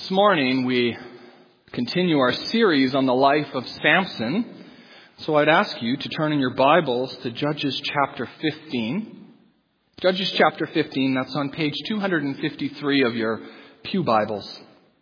This morning we continue our series on the life of Samson. So I'd ask you to turn in your Bibles to Judges chapter 15. Judges chapter 15, that's on page 253 of your pew Bibles.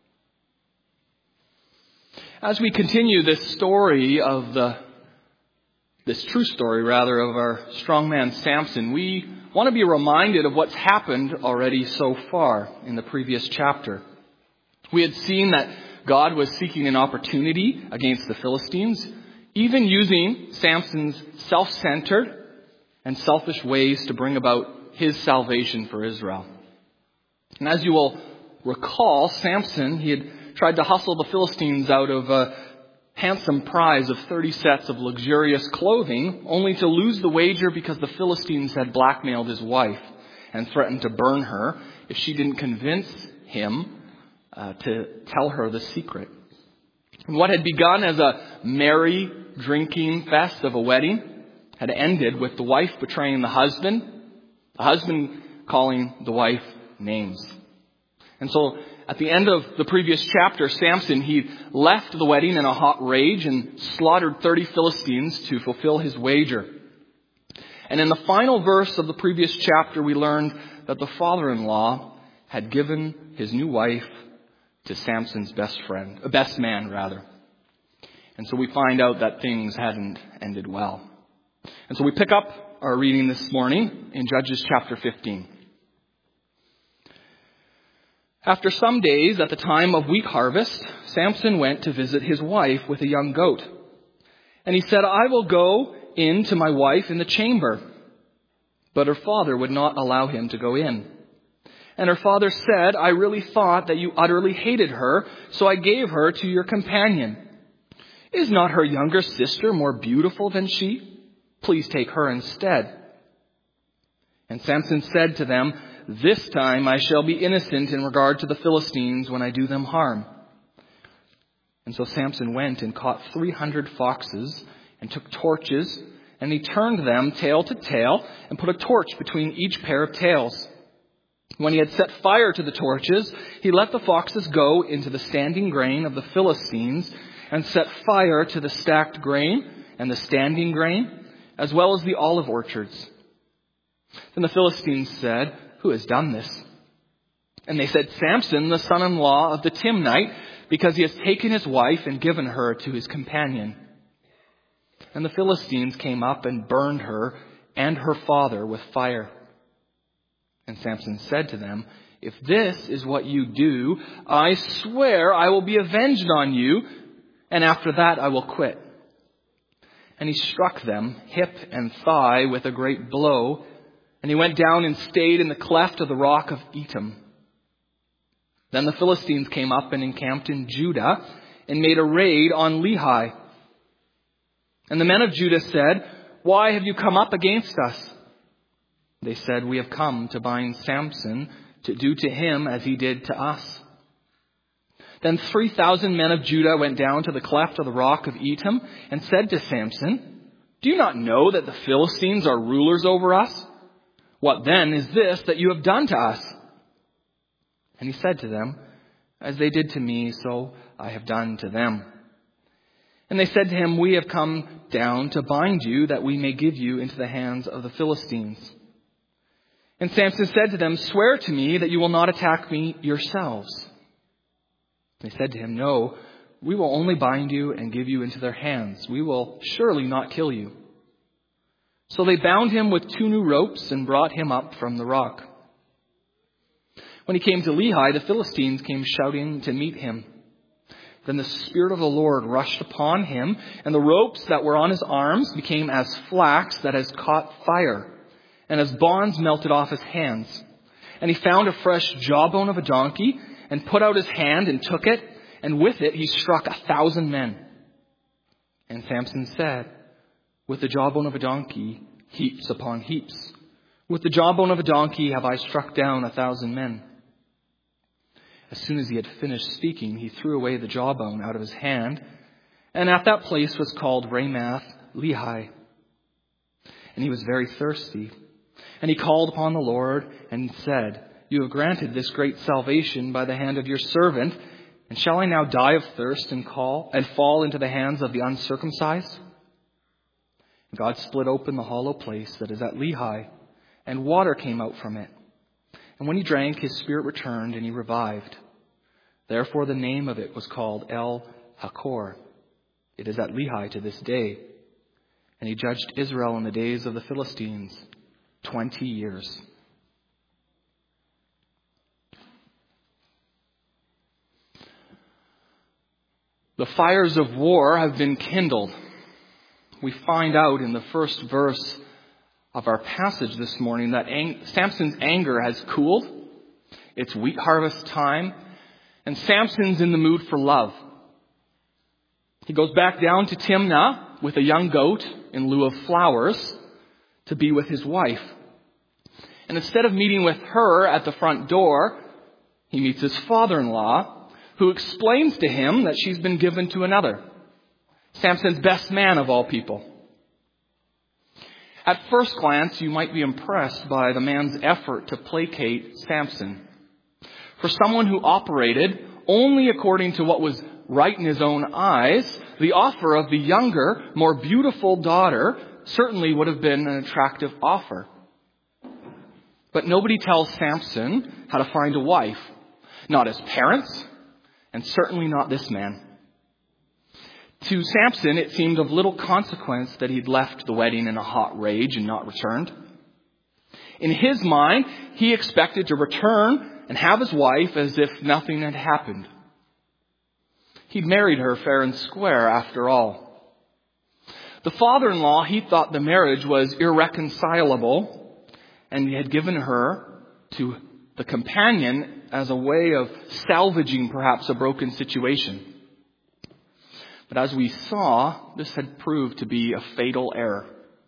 As we continue this story of this true story of our strongman Samson, we want to be reminded of what's happened already so far in the previous chapter. We had seen that God was seeking an opportunity against the Philistines, even using Samson's self-centered and selfish ways to bring about his salvation for Israel. And as you will recall, Samson, he had tried to hustle the Philistines out of a handsome prize of 30 sets of luxurious clothing, only to lose the wager because the Philistines had blackmailed his wife and threatened to burn her if she didn't convince him to tell her the secret. And what had begun as a merry drinking fest of a wedding had ended with the wife betraying the husband calling the wife names. And so at the end of the previous chapter, Samson, he left the wedding in a hot rage and slaughtered 30 Philistines to fulfill his wager. And in the final verse of the previous chapter, we learned that the father-in-law had given his new wife to Samson's best man. And so we find out that things hadn't ended well. And so we pick up our reading this morning in Judges chapter 15. After some days, at the time of wheat harvest, Samson went to visit his wife with a young goat. And he said, "I will go in to my wife in the chamber." But her father would not allow him to go in. And her father said, "I really thought that you utterly hated her, so I gave her to your companion. Is not her younger sister more beautiful than she? Please take her instead." And Samson said to them, "This time I shall be innocent in regard to the Philistines when I do them harm." And so Samson went and caught 300 foxes and took torches, and he turned them tail to tail and put a torch between each pair of tails. When he had set fire to the torches, he let the foxes go into the standing grain of the Philistines and set fire to the stacked grain and the standing grain, as well as the olive orchards. Then the Philistines said, "Who has done this?" And they said, "Samson, the son-in-law of the Timnite, because he has taken his wife and given her to his companion." And the Philistines came up and burned her and her father with fire. And Samson said to them, "If this is what you do, I swear I will be avenged on you, and after that I will quit." And he struck them hip and thigh with a great blow, and he went down and stayed in the cleft of the rock of Etam. Then the Philistines came up and encamped in Judah and made a raid on Lehi. And the men of Judah said, "Why have you come up against us?" They said, "We have come to bind Samson to do to him as he did to us." Then 3,000 men of Judah went down to the cleft of the rock of Etam and said to Samson, "Do you not know that the Philistines are rulers over us? What then is this that you have done to us?" And he said to them, "As they did to me, so I have done to them." And they said to him, "We have come down to bind you that we may give you into the hands of the Philistines." And Samson said to them, "Swear to me that you will not attack me yourselves." They said to him, "No, we will only bind you and give you into their hands. We will surely not kill you." So they bound him with 2 new ropes and brought him up from the rock. When he came to Lehi, the Philistines came shouting to meet him. Then the Spirit of the Lord rushed upon him, and the ropes that were on his arms became as flax that has caught fire, and as bonds melted off his hands. And he found a fresh jawbone of a donkey, and put out his hand and took it, and with it he struck 1,000 men. And Samson said, "With the jawbone of a donkey, heaps upon heaps. With the jawbone of a donkey have I struck down 1,000 men." As soon as he had finished speaking, he threw away the jawbone out of his hand, and at that place was called Ramath Lehi. And he was very thirsty. And he called upon the Lord and said, "You have granted this great salvation by the hand of your servant, And shall I now die of thirst and fall into the hands of the uncircumcised? And God split open the hollow place that is at Lehi, and water came out from it. And when he drank, his spirit returned, and he revived. Therefore the name of it was called El Hakor. It is at Lehi to this day. And he judged Israel in the days of the Philistines 20 years. The fires of war have been kindled. We find out in the first verse of our passage this morning that Samson's anger has cooled. It's wheat harvest time, and Samson's in the mood for love. He goes back down to Timnah with a young goat in lieu of flowers to be with his wife. And instead of meeting with her at the front door, he meets his father-in-law, who explains to him that she's been given to another, Samson's best man of all people. At first glance, you might be impressed by the man's effort to placate Samson. For someone who operated only according to what was right in his own eyes, the offer of the younger, more beautiful daughter certainly would have been an attractive offer. But nobody tells Samson how to find a wife. Not his parents, and certainly not this man. To Samson, it seemed of little consequence that he'd left the wedding in a hot rage and not returned. In his mind, he expected to return and have his wife as if nothing had happened. He'd married her fair and square after all. The father-in-law, he thought the marriage was irreconcilable, and he had given her to the companion as a way of salvaging perhaps a broken situation. But as we saw, this had proved to be a fatal error.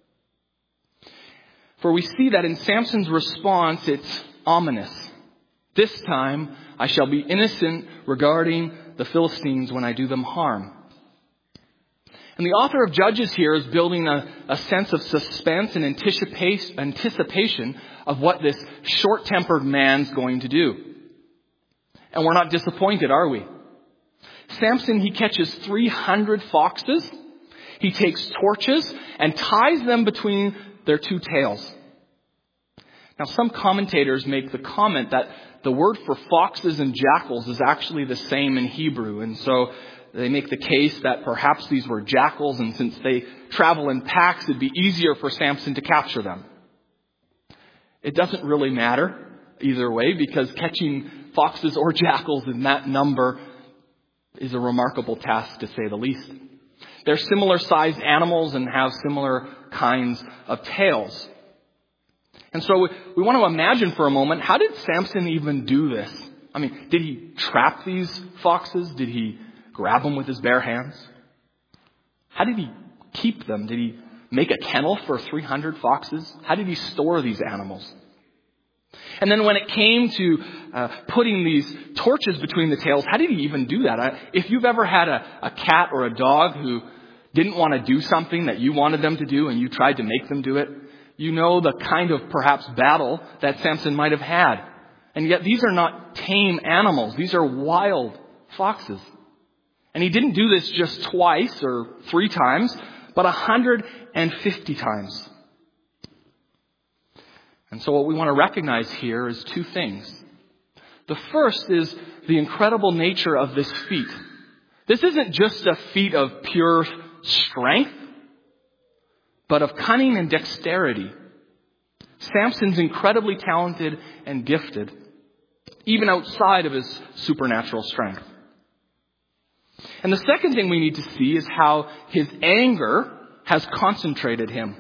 For we see that in Samson's response, it's ominous. This time I shall be innocent regarding the Philistines when I do them harm. And the author of Judges here is building a sense of suspense and anticipation of what this short-tempered man's going to do. And we're not disappointed, are we? Samson, he catches 300 foxes. He takes torches and ties them between their two tails. Now, some commentators make the comment that the word for foxes and jackals is actually the same in Hebrew. And so they make the case that perhaps these were jackals, and since they travel in packs, it'd be easier for Samson to capture them. It doesn't really matter either way, because catching foxes or jackals in that number is a remarkable task, to say the least. They're similar sized animals and have similar kinds of tails. And so we want to imagine for a moment, how did Samson even do this? I mean, did he trap these foxes? Did he grab them with his bare hands? How did he keep them? Did he make a kennel for 300 foxes? How did he store these animals? And then when it came to putting these torches between the tails, how did he even do that? If you've ever had a cat or a dog who didn't want to do something that you wanted them to do and you tried to make them do it, you know the kind of perhaps battle that Samson might have had. And yet these are not tame animals. These are wild foxes. And he didn't do this just twice or 3 times, but 150 times. And so what we want to recognize here is 2 things. The first is the incredible nature of this feat. This isn't just a feat of pure strength, but of cunning and dexterity. Samson's incredibly talented and gifted, even outside of his supernatural strength. And the second thing we need to see is how his anger has concentrated him.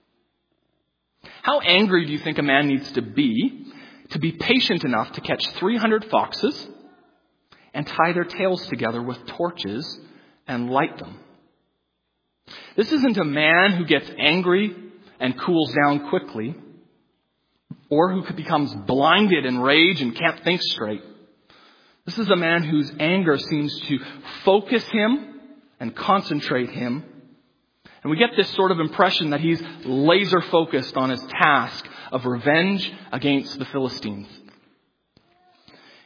How angry do you think a man needs to be patient enough to catch 300 foxes and tie their tails together with torches and light them? This isn't a man who gets angry and cools down quickly, or who becomes blinded in rage and can't think straight. This is a man whose anger seems to focus him and concentrate him. And we get this sort of impression that he's laser focused on his task of revenge against the Philistines.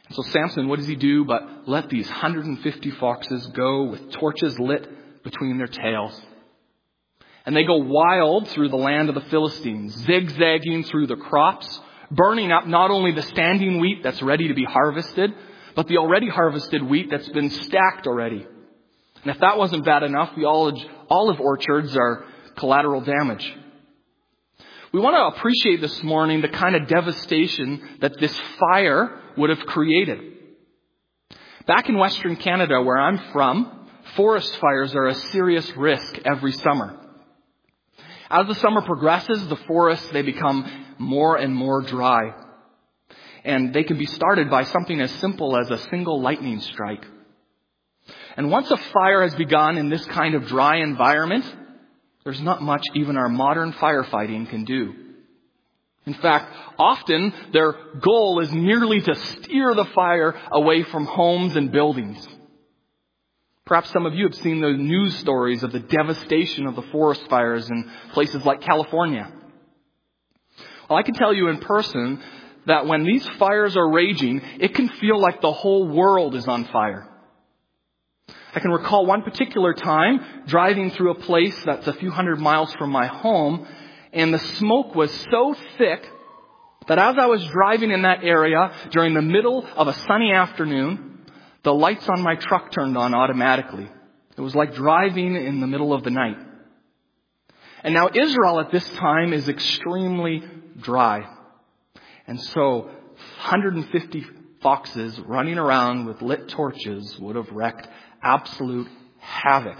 So Samson, what does he do but let these 150 foxes go with torches lit between their tails? And they go wild through the land of the Philistines, zigzagging through the crops, burning up not only the standing wheat that's ready to be harvested, but the already harvested wheat that's been stacked already. And if that wasn't bad enough, the olive orchards are collateral damage. We want to appreciate this morning the kind of devastation that this fire would have created. Back in Western Canada, where I'm from, forest fires are a serious risk every summer. As the summer progresses, the forests, they become more and more dry. And they can be started by something as simple as a single lightning strike. And once a fire has begun in this kind of dry environment, there's not much even our modern firefighting can do. In fact, often their goal is merely to steer the fire away from homes and buildings. Perhaps some of you have seen the news stories of the devastation of the forest fires in places like California. Well, I can tell you in person that when these fires are raging, it can feel like the whole world is on fire. I can recall one particular time driving through a place that's a few hundred miles from my home, and the smoke was so thick that as I was driving in that area during the middle of a sunny afternoon, the lights on my truck turned on automatically. It was like driving in the middle of the night. And now Israel at this time is extremely dry. And so 150 foxes running around with lit torches would have wreaked absolute havoc.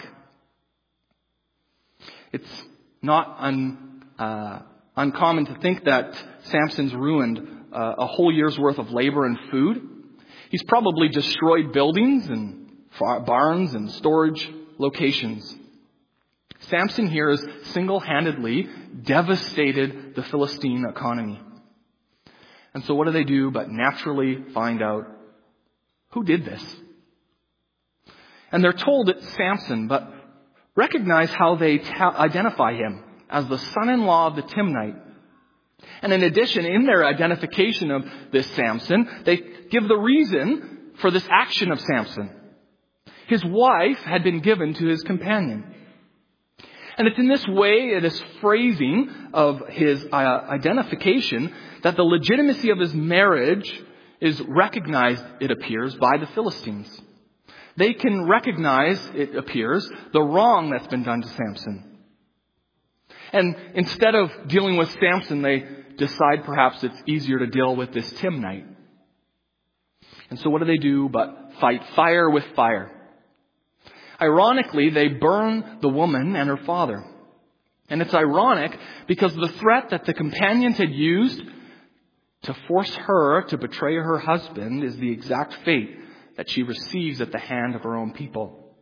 It's not uncommon to think that Samson's ruined a whole year's worth of labor and food. He's probably destroyed buildings and barns and storage locations. Samson here has single-handedly devastated the Philistine economy. And so what do they do but naturally find out who did this? And they're told it's Samson, but recognize how they identify him as the son-in-law of the Timnite. And in addition, in their identification of this Samson, they give the reason for this action of Samson. His wife had been given to his companion. And it's in this way, this phrasing of his identification, that the legitimacy of his marriage is recognized, it appears, by the Philistines. They can recognize, it appears, the wrong that's been done to Samson. And instead of dealing with Samson, they decide perhaps it's easier to deal with this Timnite. And so what do they do but fight fire with fire? Ironically, they burn the woman and her father. And it's ironic because the threat that the companions had used to force her to betray her husband is the exact fate that she receives at the hand of her own people.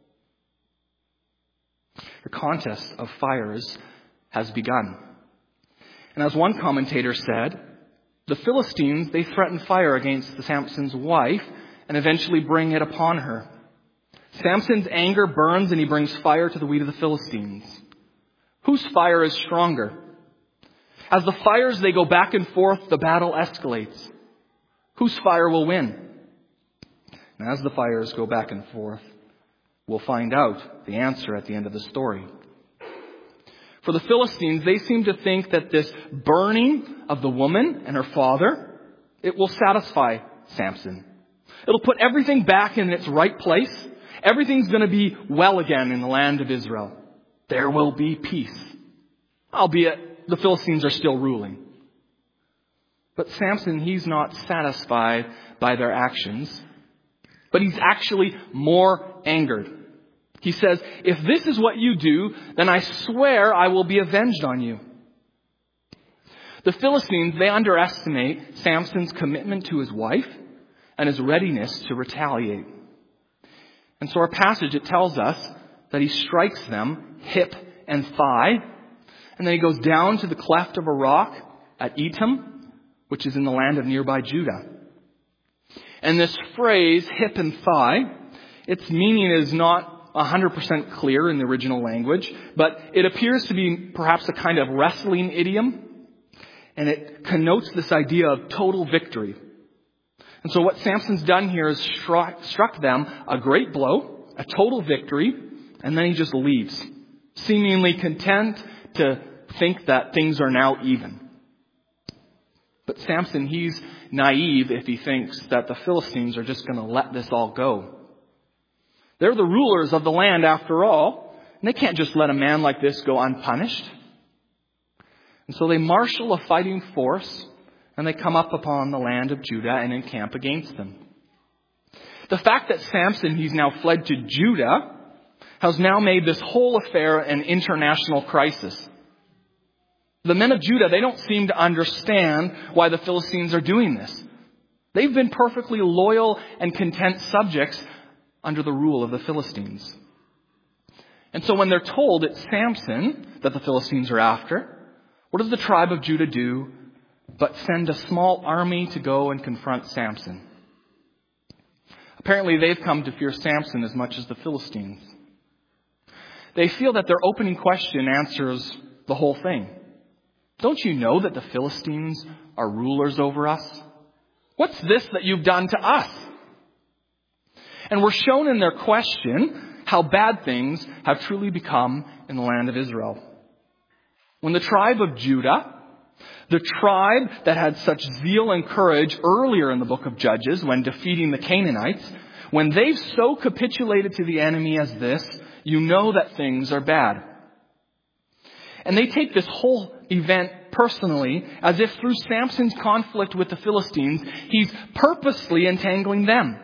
The contest of fires has begun. And as one commentator said, the Philistines, they threaten fire against Samson's wife and eventually bring it upon her. Samson's anger burns and he brings fire to the wheat of the Philistines. Whose fire is stronger? As the fires, they go back and forth, the battle escalates. Whose fire will win? And as the fires go back and forth, we'll find out the answer at the end of the story. For the Philistines, they seem to think that this burning of the woman and her father, it will satisfy Samson. It'll put everything back in its right place. Everything's going to be well again in the land of Israel. There will be peace. Albeit the Philistines are still ruling. But Samson, he's not satisfied by their actions, but he's actually more angered. He says, if this is what you do, then I swear I will be avenged on you. The Philistines, they underestimate Samson's commitment to his wife and his readiness to retaliate. And so our passage, it tells us that he strikes them hip and thigh, and then he goes down to the cleft of a rock at Etam, which is in the land of nearby Judah. And this phrase, hip and thigh, its meaning is not 100% clear in the original language, but it appears to be perhaps a kind of wrestling idiom, and it connotes this idea of total victory. And so what Samson's done here is struck them a great blow, a total victory, and then he just leaves, seemingly content to think that things are now even. But Samson, he's naive if he thinks that the Philistines are just going to let this all go. They're the rulers of the land after all, and they can't just let a man like this go unpunished. And so they marshal a fighting force, and they come up upon the land of Judah and encamp against them. The fact that Samson, he's now fled to Judah, has now made this whole affair an international crisis. The men of Judah, they don't seem to understand why the Philistines are doing this. They've been perfectly loyal and content subjects under the rule of the Philistines. And so when they're told it's Samson that the Philistines are after, what does the tribe of Judah do but send a small army to go and confront Samson? Apparently they've come to fear Samson as much as the Philistines. They feel that their opening question answers the whole thing. Don't you know that the Philistines are rulers over us? What's this that you've done to us? And we're shown in their question how bad things have truly become in the land of Israel. When the tribe of Judah, the tribe that had such zeal and courage earlier in the book of Judges when defeating the Canaanites, when they've so capitulated to the enemy as this, you know that things are bad. And they take this whole event personally, as if through Samson's conflict with the Philistines, he's purposely entangling them.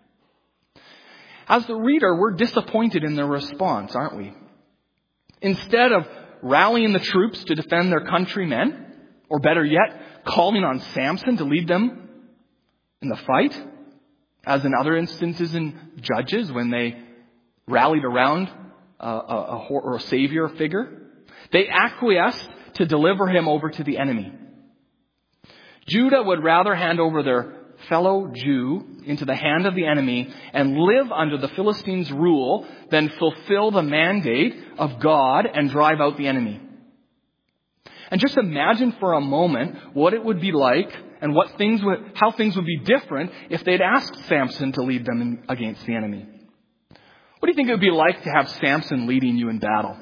As the reader, we're disappointed in their response, aren't we? Instead of rallying the troops to defend their countrymen, or better yet, calling on Samson to lead them in the fight, as in other instances in Judges when they rallied around a savior figure, they acquiesced to deliver him over to the enemy. Judah would rather hand over their fellow Jew into the hand of the enemy and live under the Philistines' rule than fulfill the mandate of God and drive out the enemy. And just imagine for a moment what it would be like and how things would be different if they'd asked Samson to lead them against the enemy. What do you think it would be like to have Samson leading you in battle?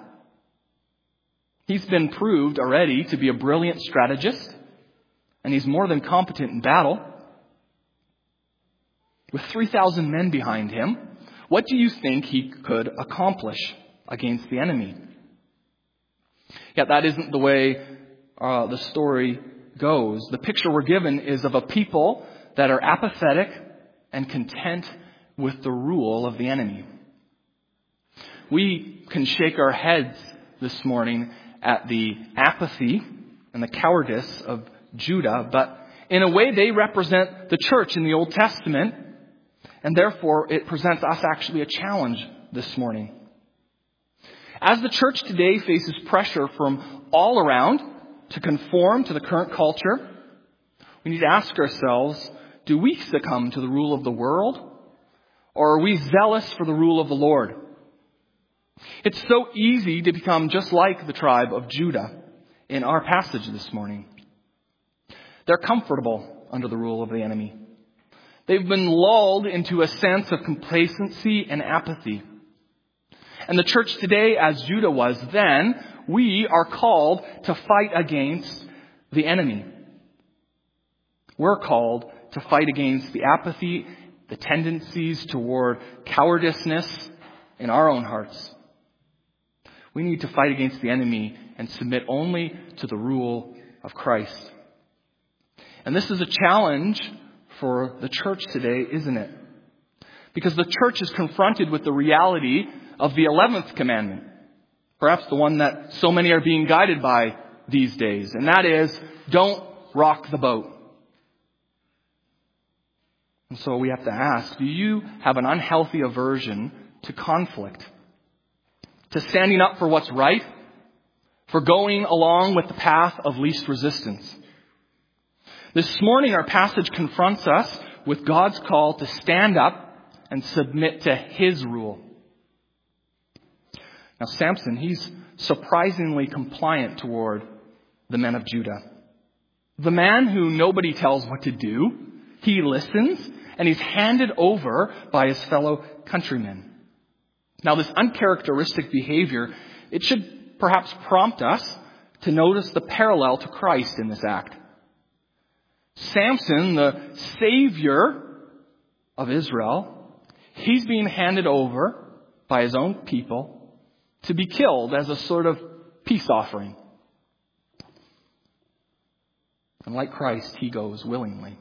He's been proved already to be a brilliant strategist, and he's more than competent in battle. With 3,000 men behind him, what do you think he could accomplish against the enemy? Yet that isn't the way the story goes. The picture we're given is of a people that are apathetic and content with the rule of the enemy. We can shake our heads this morning at the apathy and the cowardice of Judah, but in a way they represent the church in the Old Testament, and therefore it presents us actually a challenge this morning. As the church today faces pressure from all around to conform to the current culture, we need to ask ourselves, do we succumb to the rule of the world, or are we zealous for the rule of the Lord? It's so easy to become just like the tribe of Judah in our passage this morning. They're comfortable under the rule of the enemy. They've been lulled into a sense of complacency and apathy. And the church today, as Judah was then, we are called to fight against the enemy. We're called to fight against the apathy, the tendencies toward cowardiceness in our own hearts. We need to fight against the enemy and submit only to the rule of Christ. And this is a challenge for the church today, isn't it? Because the church is confronted with the reality of the 11th commandment. Perhaps the one that so many are being guided by these days. And that is, don't rock the boat. And so we have to ask, do you have an unhealthy aversion to conflict? To standing up for what's right? For going along with the path of least resistance? This morning our passage confronts us with God's call to stand up and submit to His rule. Now Samson, he's surprisingly compliant toward the men of Judah. The man who nobody tells what to do, he listens and he's handed over by his fellow countrymen. Now, this uncharacteristic behavior, it should perhaps prompt us to notice the parallel to Christ in this act. Samson, the savior of Israel, he's being handed over by his own people to be killed as a sort of peace offering. And like Christ, he goes willingly.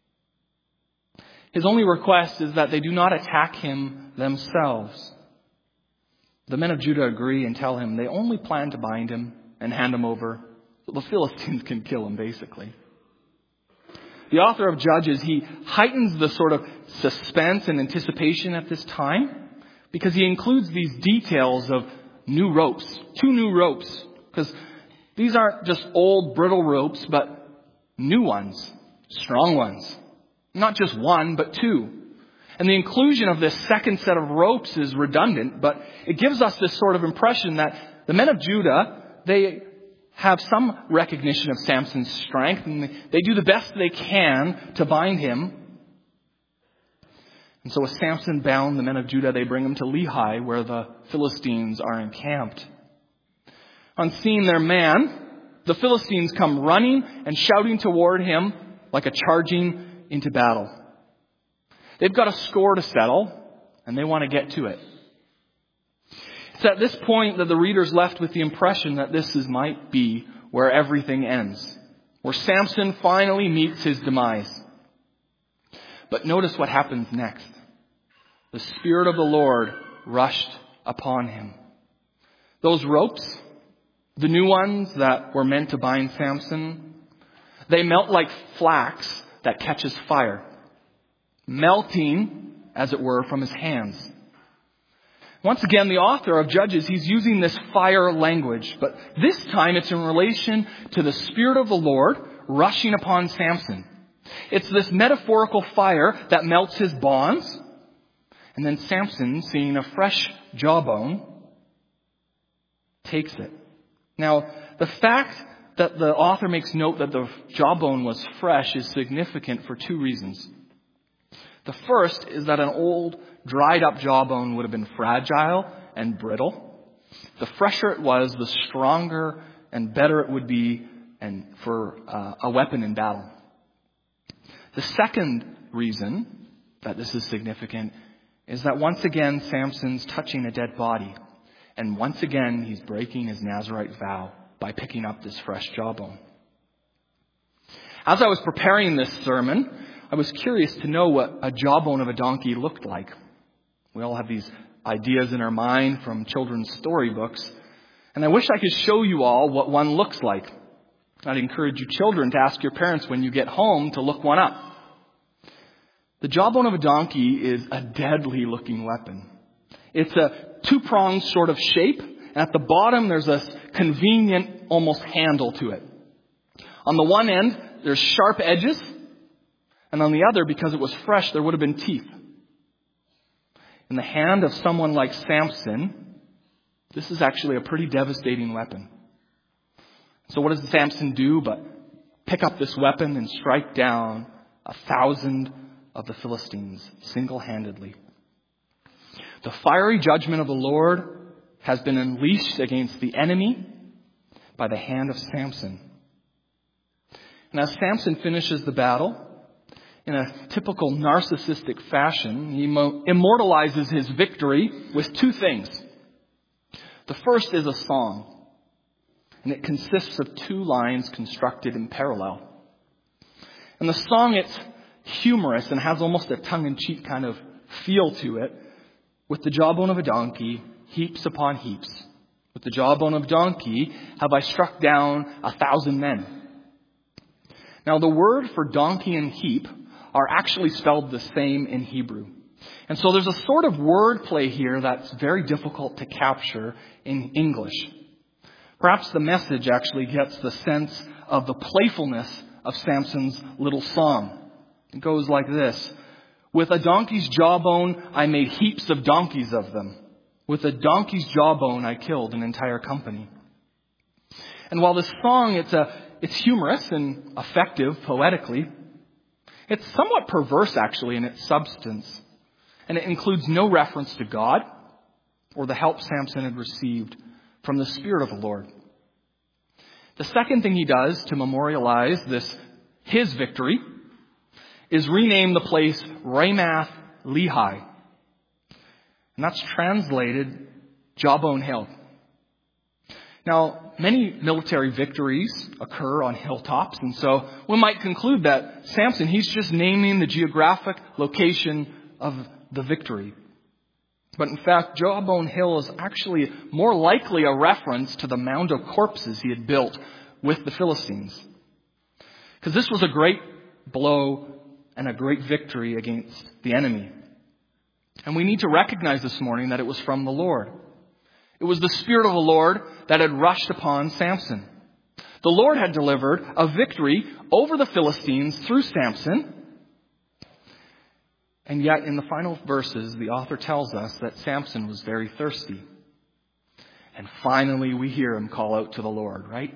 His only request is that they do not attack him themselves. The men of Judah agree and tell him they only plan to bind him and hand him over so the Philistines can kill him, basically. The author of Judges, he heightens the sort of suspense and anticipation at this time because he includes these details of new ropes, 2 new ropes, because these aren't just old brittle ropes, but new ones, strong ones. Not just 1, but 2. And the inclusion of this second set of ropes is redundant, but it gives us this sort of impression that the men of Judah, they have some recognition of Samson's strength, and they do the best they can to bind him. And so with Samson bound, the men of Judah, they bring him to Lehi, where the Philistines are encamped. On seeing their man, the Philistines come running and shouting toward him like a charging into battle. They've got a score to settle, and they want to get to it. It's at this point that the reader's left with the impression that this might be where everything ends, where Samson finally meets his demise. But notice what happens next. The Spirit of the Lord rushed upon him. Those ropes, the new ones that were meant to bind Samson, they melt like flax that catches fire, melting, as it were, from his hands. Once again, the author of Judges, he's using this fire language, but this time it's in relation to the Spirit of the Lord rushing upon Samson. It's this metaphorical fire that melts his bonds, and then Samson, seeing a fresh jawbone, takes it. Now, the fact that the author makes note that the jawbone was fresh is significant for 2 reasons. The first is that an old, dried up jawbone would have been fragile and brittle. The fresher it was, the stronger and better it would be and for a weapon in battle. The second reason that this is significant is that once again Samson's touching a dead body. And once again he's breaking his Nazirite vow by picking up this fresh jawbone. As I was preparing this sermon, I was curious to know what a jawbone of a donkey looked like. We all have these ideas in our mind from children's storybooks, and I wish I could show you all what one looks like. I'd encourage you children to ask your parents when you get home to look one up. The jawbone of a donkey is a deadly looking weapon. It's a 2-pronged sort of shape, and at the bottom there's a convenient almost handle to it. On the one end, there's sharp edges, and on the other, because it was fresh, there would have been teeth. In the hand of someone like Samson, this is actually a pretty devastating weapon. So what does Samson do but pick up this weapon and strike down 1,000 of the Philistines single-handedly? The fiery judgment of the Lord has been unleashed against the enemy by the hand of Samson. And as Samson finishes the battle, in a typical narcissistic fashion, he immortalizes his victory with 2 things. The first is a song, and it consists of 2 lines constructed in parallel. And the song, it's humorous and has almost a tongue-in-cheek kind of feel to it. With the jawbone of a donkey, heaps upon heaps. With the jawbone of a donkey, have I struck down 1,000 men. Now, the word for donkey and heap are actually spelled the same in Hebrew. And so there's a sort of word play here that's very difficult to capture in English. Perhaps the message actually gets the sense of the playfulness of Samson's little song. It goes like this. With a donkey's jawbone, I made heaps of donkeys of them. With a donkey's jawbone, I killed an entire company. And while this song, it's humorous and effective poetically, It's somewhat perverse, actually, in its substance. And it includes no reference to God or the help Samson had received from the Spirit of the Lord. The second thing he does to memorialize his victory is rename the place Ramath Lehi. And that's translated Jawbone Hill. Now, many military victories occur on hilltops, and so we might conclude that Samson, he's just naming the geographic location of the victory. But in fact, Jawbone Hill is actually more likely a reference to the mound of corpses he had built with the Philistines. Because this was a great blow and a great victory against the enemy. And we need to recognize this morning that it was from the Lord. It was the Spirit of the Lord that had rushed upon Samson. The Lord had delivered a victory over the Philistines through Samson. And yet, in the final verses, the author tells us that Samson was very thirsty. And finally, we hear him call out to the Lord, right?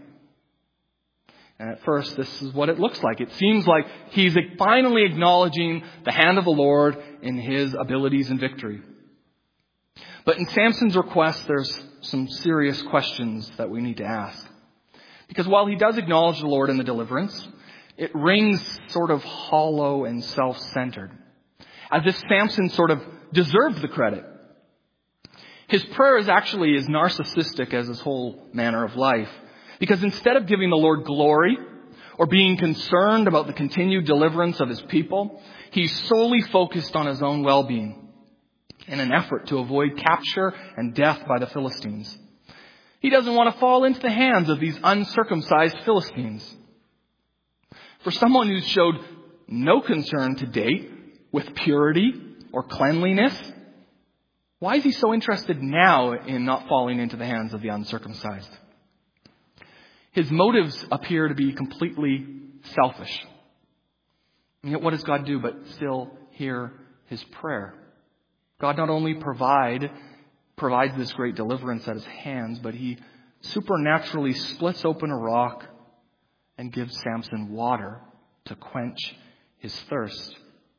And at first, this is what it looks like. It seems like he's finally acknowledging the hand of the Lord in his abilities and victory. But in Samson's request, there's some serious questions that we need to ask. Because while he does acknowledge the Lord in the deliverance, it rings sort of hollow and self-centered, as if Samson sort of deserved the credit. His prayer is actually as narcissistic as his whole manner of life. Because instead of giving the Lord glory or being concerned about the continued deliverance of his people, he's solely focused on his own well-being in an effort to avoid capture and death by the Philistines. He doesn't want to fall into the hands of these uncircumcised Philistines. For someone who's showed no concern to date with purity or cleanliness, why is he so interested now in not falling into the hands of the uncircumcised? His motives appear to be completely selfish. And yet what does God do but still hear his prayer? God not only provides this great deliverance at his hands, but he supernaturally splits open a rock and gives Samson water to quench his thirst.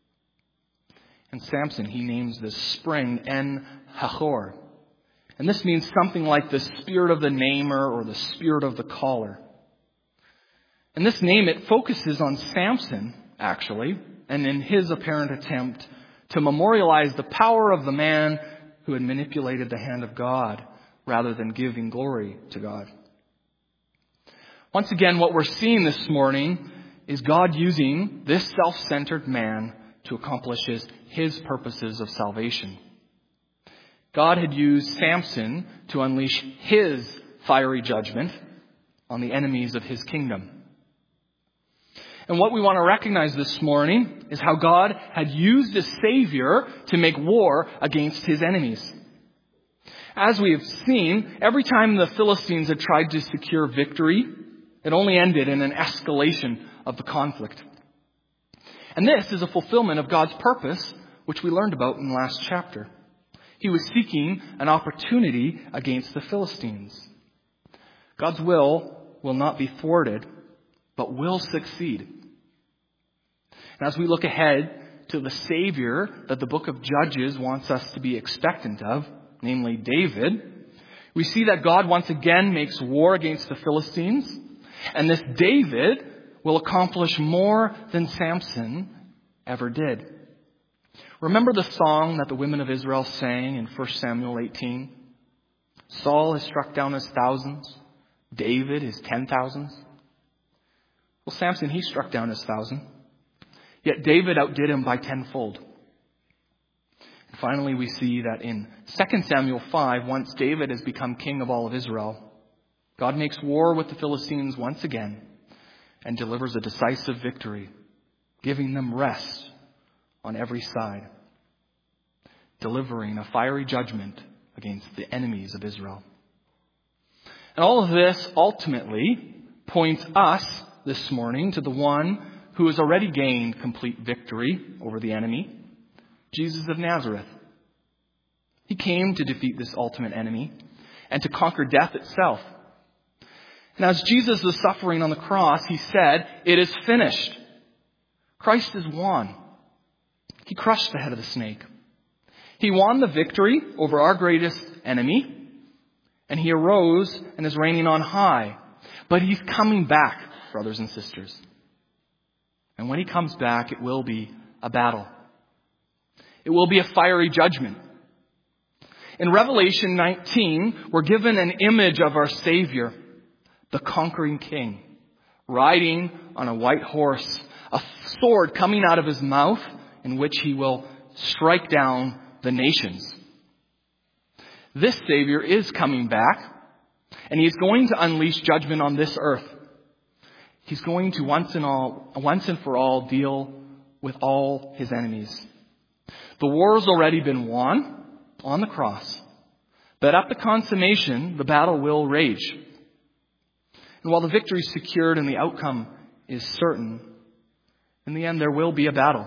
And Samson, he names this spring En-Hachor. And this means something like the spirit of the namer or the spirit of the caller. And this name, it focuses on Samson, actually, and in his apparent attempt to memorialize the power of the man who had manipulated the hand of God rather than giving glory to God. Once again, what we're seeing this morning is God using this self-centered man to accomplish his purposes of salvation. God had used Samson to unleash his fiery judgment on the enemies of his kingdom. And what we want to recognize this morning is how God had used a Savior to make war against his enemies. As we have seen, every time the Philistines had tried to secure victory, it only ended in an escalation of the conflict. And this is a fulfillment of God's purpose, which we learned about in the last chapter. He was seeking an opportunity against the Philistines. God's will not be thwarted, but will succeed. And as we look ahead to the Savior that the book of Judges wants us to be expectant of, namely David, we see that God once again makes war against the Philistines, and this David will accomplish more than Samson ever did. Remember the song that the women of Israel sang in 1 Samuel 18? Saul has struck down his thousands, David his 10,000s. Well, Samson, he struck down his 1,000. Yet David outdid him by tenfold. And finally, we see that in 2 Samuel 5, once David has become king of all of Israel, God makes war with the Philistines once again and delivers a decisive victory, giving them rest on every side, delivering a fiery judgment against the enemies of Israel. And all of this ultimately points us this morning to the one who has already gained complete victory over the enemy, Jesus of Nazareth. He came to defeat this ultimate enemy and to conquer death itself. And as Jesus was suffering on the cross, he said, "It is finished." Christ has won. He crushed the head of the snake. He won the victory over our greatest enemy, and he arose and is reigning on high. But he's coming back, brothers and sisters. And when he comes back, it will be a battle. It will be a fiery judgment. In Revelation 19, we're given an image of our Savior, the conquering King, riding on a white horse, a sword coming out of his mouth in which he will strike down the nations. This Savior is coming back, and he is going to unleash judgment on this earth. He's going to once and for all deal with all his enemies. The war has already been won on the cross, but at the consummation, the battle will rage. And while the victory is secured and the outcome is certain, in the end there will be a battle.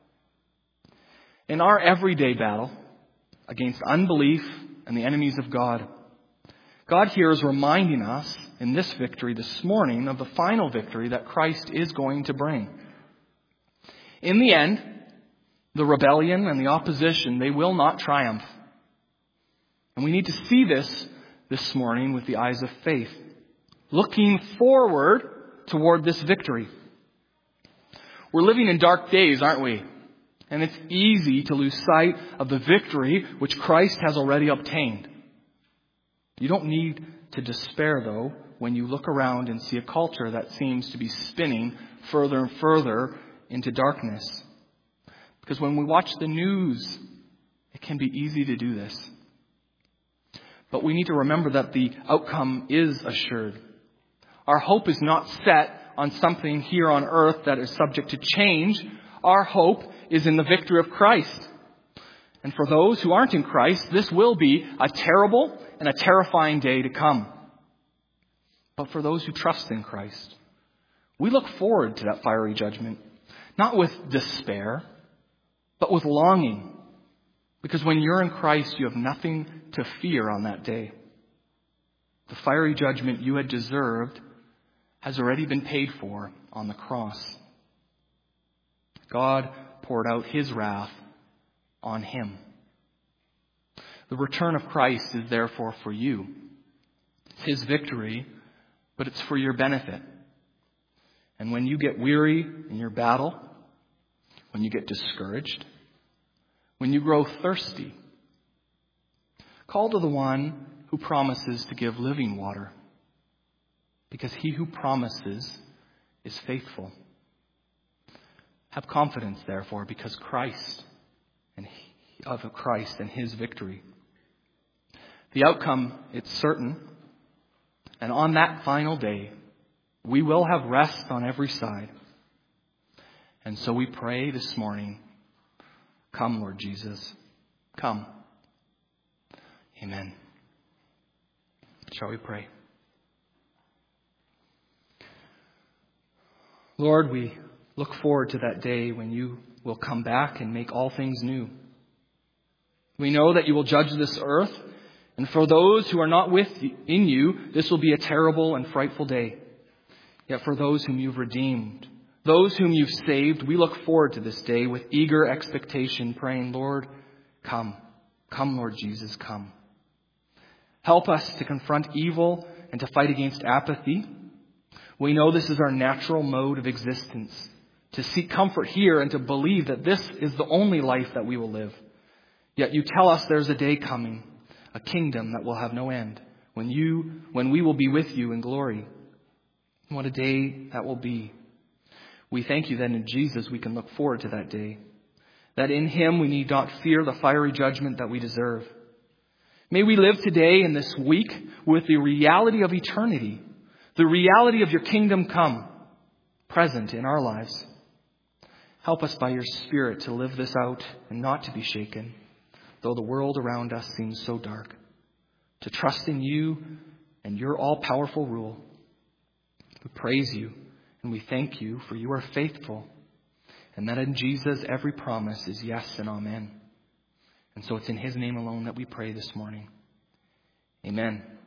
In our everyday battle against unbelief and the enemies of God, God here is reminding us in this victory this morning of the final victory that Christ is going to bring. In the end, the rebellion and the opposition, they will not triumph. And we need to see this morning with the eyes of faith, looking forward toward this victory. We're living in dark days, aren't we? And it's easy to lose sight of the victory which Christ has already obtained. You don't need to despair, though, when you look around and see a culture that seems to be spinning further and further into darkness. Because when we watch the news, it can be easy to do this. But we need to remember that the outcome is assured. Our hope is not set on something here on earth that is subject to change. Our hope is in the victory of Christ. And for those who aren't in Christ, this will be a terrible and a terrifying day to come. But for those who trust in Christ, we look forward to that fiery judgment, not with despair, but with longing. Because when you're in Christ, you have nothing to fear on that day. The fiery judgment you had deserved has already been paid for on the cross. God poured out his wrath on him. The return of Christ is therefore for you. It's his victory, but it's for your benefit. And when you get weary in your battle, when you get discouraged, when you grow thirsty, call to the one who promises to give living water, because he who promises is faithful. Have confidence, therefore, because Christ and his victory. The outcome, it's certain, and on that final day, we will have rest on every side. And so we pray this morning, come, Lord Jesus, come. Amen. Shall we pray? Lord, we look forward to that day when you will come back and make all things new. We know that you will judge this earth, and for those who are not in you, this will be a terrible and frightful day. Yet for those whom you've redeemed, those whom you've saved, we look forward to this day with eager expectation, praying, Lord, come. Come, Lord Jesus, come. Help us to confront evil and to fight against apathy. We know this is our natural mode of existence, to seek comfort here and to believe that this is the only life that we will live. Yet you tell us there's a day coming, a kingdom that will have no end, when we will be with you in glory. What a day that will be. We thank you that in Jesus we can look forward to that day, that in him we need not fear the fiery judgment that we deserve. May we live today and this week with the reality of eternity, the reality of your kingdom come, present in our lives. Help us by your Spirit to live this out and not to be shaken, though the world around us seems so dark, to trust in you and your all-powerful rule. We praise you and we thank you for you are faithful, and that in Jesus every promise is yes and amen. And so it's in his name alone that we pray this morning. Amen.